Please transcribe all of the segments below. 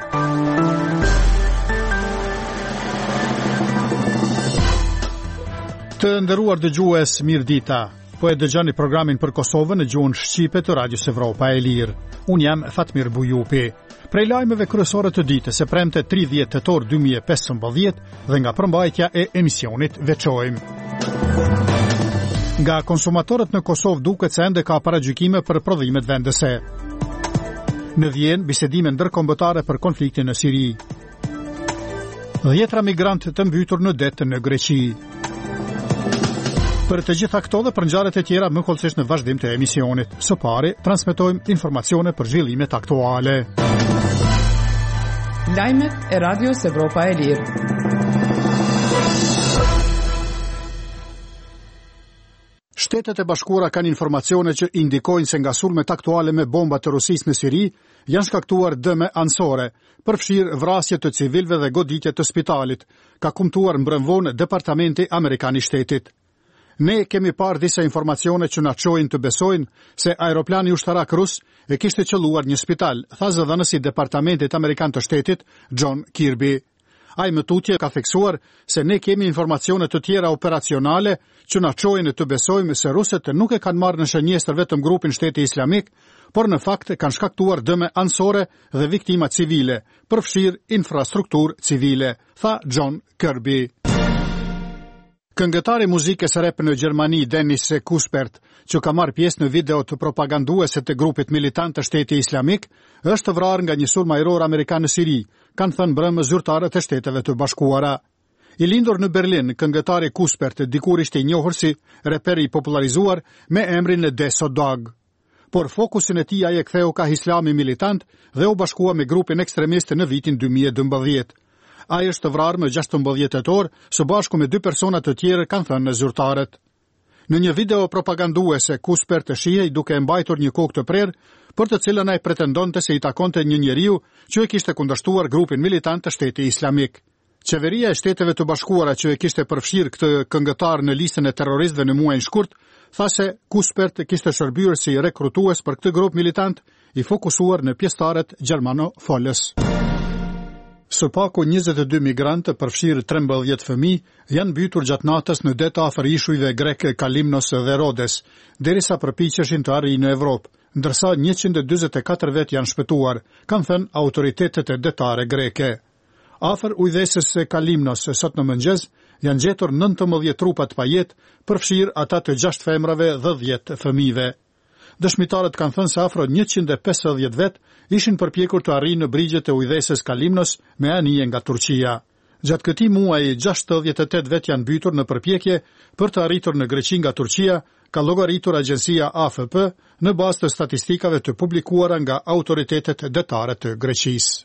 Të nderuar dëgjues, mirëdita. Po e dëgjoni programin për Kosovën në gjuhën shqipe të Radios Evropa e Lirë. Unë jam Fatmir Bujupi. Prej lajmeve kryesore të ditës së premte 30 tetor 2015 dhe nga përmbajtja e emisionit veçojmë. Nga konsumatorët në Kosovë duket se ende ka paragjykime për prodhimet vendese. Në Vjenë bisedime ndërkombëtare për konfliktin në Siri. 10 migrantë të mbytur në det në Greqi. Për të gjitha këto dhe për ngjarjet e tjera më kollësisht në vazhdim të emisionit. Së pari, transmetojmë informacione për zhvillimet aktuale. Lajmet e Radios Evropa e Lirë. Shtetet e Bashkuara kanë informacione që indikojnë se nga sulmet aktuale me bomba të Rusisë në Siri janë shkaktuar dëme anësore, përfshirë vrasje të civilëve dhe goditje të spitalit, ka kumtuar mbrëmvonë Departamenti Amerikan i Shtetit. Ne kemi parë disa informacione që na çojnë të besojnë se aeroplani ushtarak rus e kishte qelluar një spital, tha zëdhënësi Departamentit Amerikan të Shtetit, John Kirby. Ai më tutje ka theksuar se ne kemi informacione të tjera operacionale që na çojnë të besojmë se rusët nuk e kanë marrë në shënjestër vetëm grupin Shteti Islamik, por në fakt kanë shkaktuar dëme anësore dhe viktima civile, përfshirë infrastrukturë civile, tha John Kirby. Këngëtari muzikës rap në Gjermani Dennis Kuspert, që ka marrë pjesë në video të propaganduese të grupit militant të Shteti Islamik, është vrarë nga një sulm ajror amerikan në Siri, kanë thënë brëmë zyrtarët e Shteteve të Bashkuara. I lindur në Berlin, këngëtari Kuspert dikur ishte i njohur si reper i popularizuar me emrin Deso Dog. Por fokusin e tij ai e ktheu ka islami militant dhe u bashkua me grupin ekstremist në vitin 2012. Ai është vrarë më 16 tetor, së bashku me 2 persona të tjerë, kanë thënë në zyrtarët. Në një video propaganduese, Kuspert të shihej duke mbajtur një kokë të prerë, për të cilën ai pretendonte se i takonte një njeriu që e kishte kundërshtuar grupin militant të Shteti Islamik. Qeveria e Shteteve të Bashkuara që e kishte përfshirë këtë këngëtar në listën e terroristëve në muajin shkurt, tha se Kuspert kishte shërbyer si rekrutues për këtë grup militant i fokusuar në pjesëtarët gjermano-folës. Së paku 22 migrantë, përfshirë 13 fëmijë, janë mbytur gjatë natës në det afër ishujve grek Kalimnos dhe Rodes, derisa përpiqeshin të arrijnë në Evropë, ndërsa 144 vet janë shpëtuar, kanë thënë autoritetet e detare greke. Afër ujdesës së Kalimnos sot në mëngjes janë gjetur 19 trupa të pajet, përfshirë ata të 6 femrave dhe 10 fëmijëve. Dëshmitarët kanë thënë se afro 150 vet ishin përpjekur të arrijnë në brigjet e ujdesës Kalimnos me anije nga Turqia. Gjatë këtij muaji 68 vet janë mbytur në përpjekje për të arritur në Greqi nga Turqia, ka llogaritur agjencia AFP në bazë të statistikave të publikuara nga autoritetet detare të Greqisë.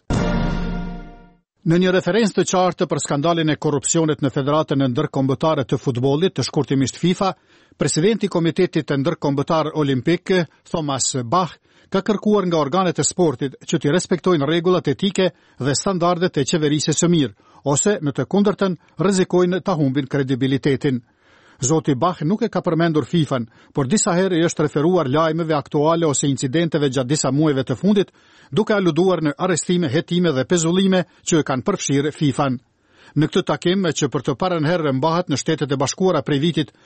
Në një referencë të qartë për skandalin e korrupsionit në Federatën e Ndërkombëtare të Futbollit, të shkurtimisht FIFA, presidenti i Komitetit të Ndërkombëtar Olimpik, Thomas Bach, ka kërkuar nga organet e sportit që t'i respektojnë rregullat etike dhe standardet e qeverisjes së mirë, ose në të kundërtën rrezikojnë ta humbin kredibilitetin. Zoti Bach nuk e ka përmendur FIFA-n, por disa herë i është referuar lajmeve aktuale ose incidenteve gjatë disa muajve të fundit, duke aluduar në arrestime, hetime dhe pezullime që e kanë përfshirë FIFA-n. Në këtë takim, që për të parën herë mbahet në Shtetet e Bashkuara prej vitit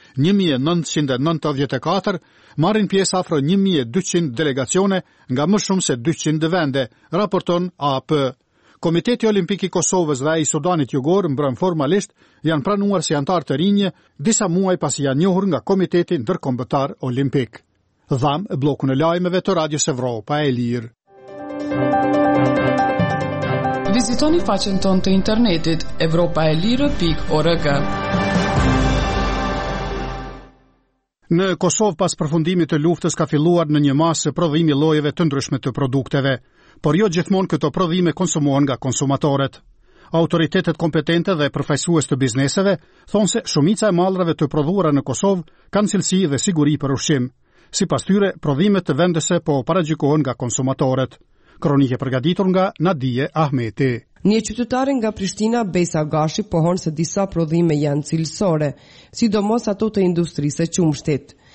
1994, marrin pjesë afro 1200 delegacione nga më shumë se 200 vende, raporton AP. Komiteti Olimpik i Kosovës dhe ai i Sudanit Jugor mbrëm formalisht janë pranuar si antar të rinj disa muaj pasi janë njohur nga Komiteti Ndërkombëtar Olimpik. Dham bllokun e lajmeve të Radios Evropa e Lirë. Vizitoni faqen tonë të internetit evropaelire.org. Në Kosovë pas përfundimit të luftës ka filluar në një masë prodhimi llojeve të ndryshme të produkteve, por jo gjithmonë këto prodhime konsumohen nga konsumatorët. Autoritetet kompetente dhe përfaqësues të bizneseve thonë se shumica e mallrave të prodhuara në Kosovë kanë cilësi dhe siguri për ushqim. Sipas tyre, prodhimet të vendese po paragjykohen nga konsumatorët. Kronike përgatitur nga Nadije Ahmeti. Një qytetare nga Prishtina, Besa Gashi, pohon se disa prodhime janë cilësore, sidomos ato të industrisë së qumshtit.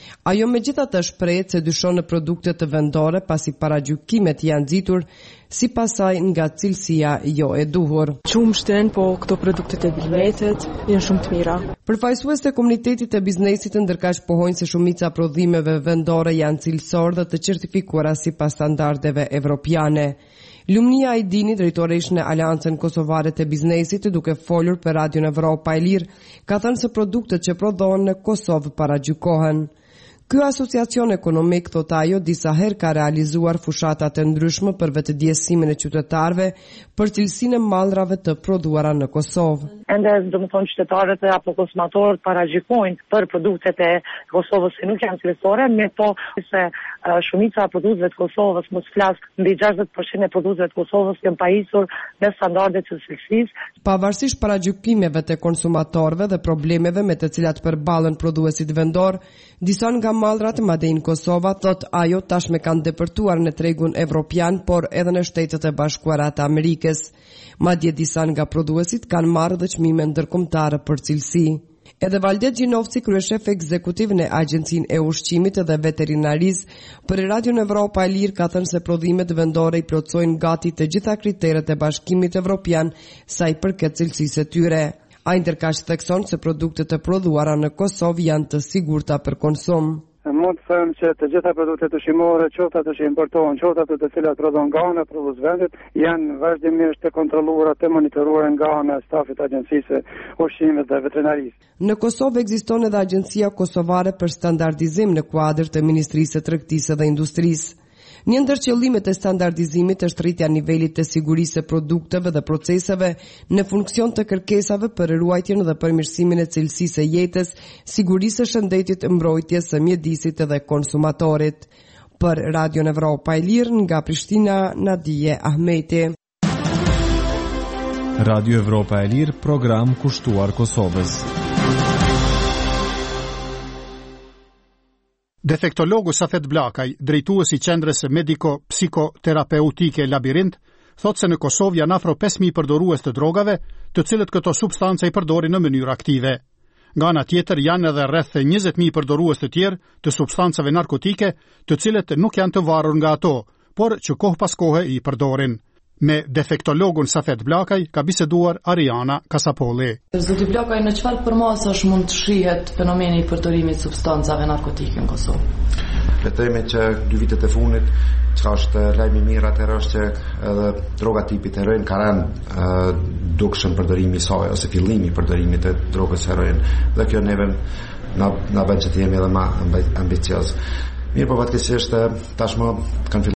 Ajo megjithatë shprehet se dyshon në produktet të vendore pasi paragjykimet janë nxitur si pasaj nga cilësia jo e duhur. Shumë shtren, po këto produktet e Billmetit janë shumë të mira. Përfaqësues të komunitetit të biznesit ndërkaq pohojnë se shumica prodhimeve vendore janë cilësor dhe të certifikuara sipas standardeve evropiane. Lumnia Ajdini, drejtoreshën e Aleancën Kosovare të Biznesit, duke folur për Radion Evropa e Lirë, ka thënë se produktet që prodhohen në Kosovë paragjykohen. Ky asociacion ekonomik, thot ajo, disa herë ka realizuar fushata të ndryshme për vetëdijesimin e qytetarëve për cilësinë e mallrave të prodhuara në Kosovë. Ende, domethënë, qytetarët apo konsumatorët paragjykojnë për produktet e Kosovës që nuk janë cilësore, me to se shumica e produkteve të Kosovës, mos flas, mbi 60% e produkteve të Kosovës janë pajisur me standardet të cilësisë. Pavarësisht paragjykimeve të konsumatorëve dhe problemeve me të cilat përballen prodhuesit vendor, disa nga mallrat madje në Kosova, thot ajo, tashme kanë depërtuar në tregun evropian, por edhe në Shtetet e Bashkuara të Amerikës. Madje disa nga prodhuesit kanë marrë dhe çmime ndërkombëtare për cilësi. Edhe Valdet Gjinovci, kryeshef ekzekutiv në Agjencinë e Ushqimit dhe Veterinarisë, për Radion Evropa e Lirë ka thënë se prodhimet vendore i plotësojnë gati të gjitha kriteret e Bashkimit Evropian sa i përket cilësisë së tyre. Ai ndërkaq thekson se produktet e prodhuara në Kosovë janë të sigurta për konsum. Mund të them që të gjitha produktet ushqimore, qoftë ato që importohen, qoftë ato të cilat prodhon nga ana e prodhuesvendit, janë vazhdimisht të kontrolluara, të monitoruara nga ana e stafit të Agjencisë Ushqimit dhe Veterinarisë. Në Kosovë ekziston edhe Agjencia Kosovare për Standardizim në kuadër të Ministrisë së Tregtisë dhe Industrisë. Një ndër qëllimet e standardizimit është rritja e nivelit të sigurisë së produkteve dhe proceseve në funksion të kërkesave për ruajtjen dhe përmirësimin e cilësisë së jetës, sigurisë së shëndetit, mbrojtjes së mjedisit dhe konsumatorit. Për Radion Evropa e Lirë, nga Prishtina, Nadije Ahmeti. Radio Evropa e Lirë, program kushtuar Kosovës. Defektologu Safet Blakaj, drejtuesi i qendrës mediko-psikoterapeutike Labirint, thot se në Kosovë janë afro 5.000 përdorues të drogave, të cilët këto substanca i përdorin në mënyrë aktive. Nga ana tjetër janë edhe rreth 20.000 përdorues të tjerë të substancave narkotike, të cilët nuk janë të varur nga ato, por që kohë pas kohe i përdorin. Me defektologun Safet Blakaj ka biseduar Ariana Kasapolli. Zoti Blakaj, në çfarë përmasash mund të shihet fenomeni i përdorimit substancave narkotike në Kosovë? Letemi që 2 vitet e fundit, që është lajmi mirë atëherë është që edhe droga tipit heroin ka rënë dukshëm përdorimi i saj ose fillimi i përdorimit të drogës heroin. Dhe kjo neve na bën që të jemi edhe më ambicioz. Mirë, po fatkeqësisht tashmë kanë